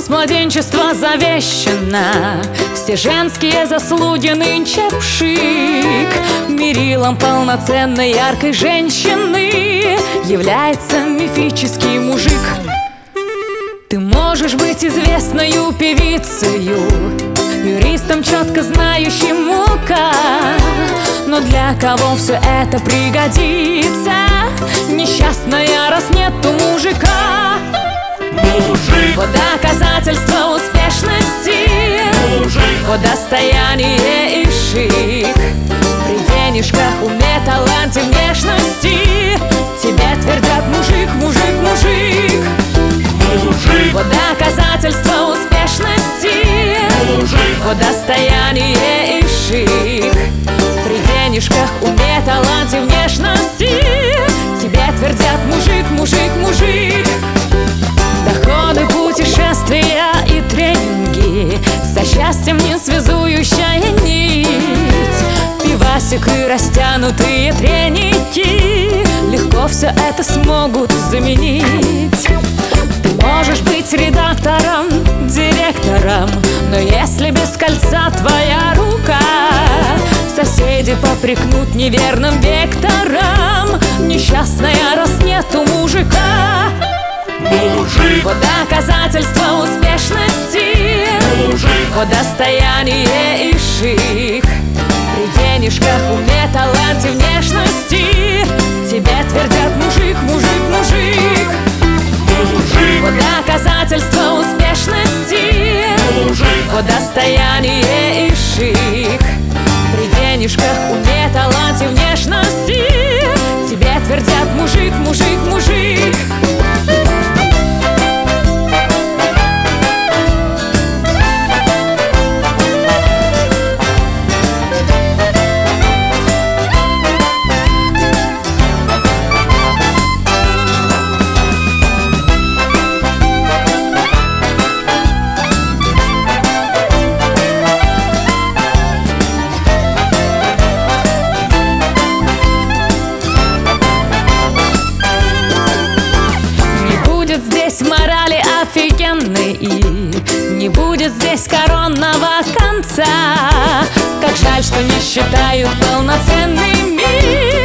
с младенчества завещана, все женские заслуги нынче пшик. Мерилом полноценной яркой женщины является мифический мужик. Ты можешь быть известною певицею, юристом, четко знающим мука, но для кого все это пригодится? Несчастная, раз нету мужика. Мужик, Вот доказательство успешности, мужик, вот достояние и шик. При денежках, уме, таланте, внешности тебе твердят: мужик, мужик, мужик. мужик, Вот доказательство успешности, мужик, вот достояние и шик. При денежках, уме, таланте, внешности тебе твердят: мужик, мужик, мужик. Доходы, путешествия и тренинги, за счастьем не связующая нить. Пивасик и растянутые треники легко все это смогут заменить. Ты можешь быть редактором, директором, но если без кольца твоя рука, соседи попрекнут неверным вектором. Несчастная, раз нету мужика. мужик, Вот доказательство успешности, мужик, вот достояние и шик. При денежках, уме, таланте, внешности тебе твердят: мужик, мужик, мужик. мужик, Вот доказательство успешности, мужик, вот достояние и шик. При денежках, уме, таланте, внешности тебе твердят: мужик, мужик, мужик. Здесь морали офигенной, и не будет здесь коронного конца. Как жаль, что не считают полноценный мир